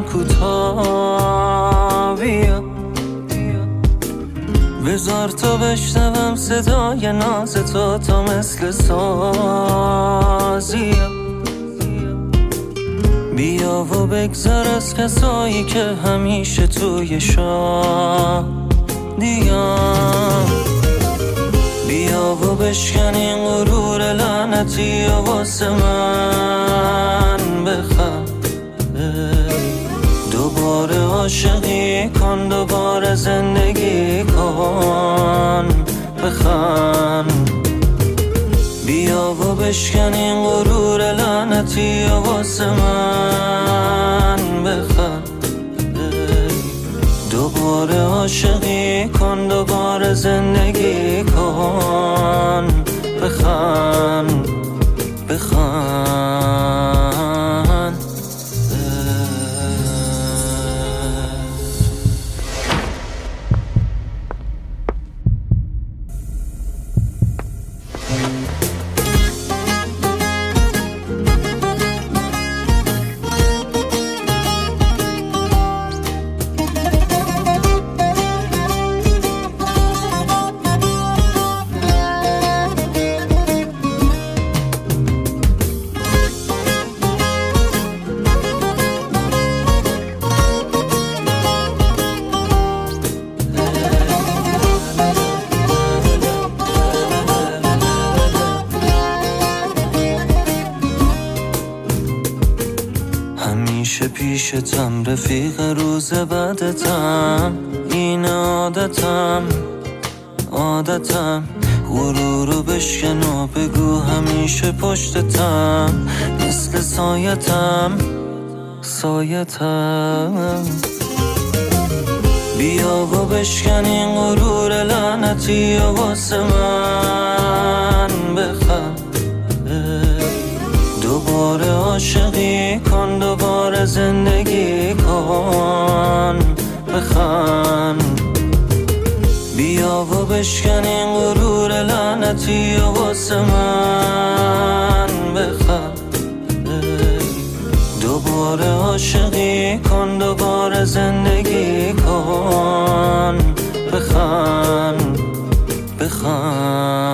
کوتاه بیا، بذار تا بشنوم صدای ناز تو تا مثل سازیا. بیا و بگذر از کسایی که همیشه توی شادیان. بیا و بشکن این غرور لعنتی و واسه من بخند. دوباره عاشقی کن، دوباره زندگی کن، بخند. بیا و بشکن این غرور لعنتی و واسه من بخند. دوباره عاشقی کن، دوباره زندگی کن، بخند، بخند. همیشه پیشتم رفیق روز بعدتم، این عادتم. غرورو بشکن و بگو همیشه پشتتم، مثل سایتم. بیا و بشکن این غرور لعنتی و واسه من بخند. دوباره عاشقی کن، دوباره زندگی کن، بخند. بیا و بشکن این غرور لعنتی و واسه من بخند. دوباره عاشقی کن، دوباره زندگی کن، بخند، بخند.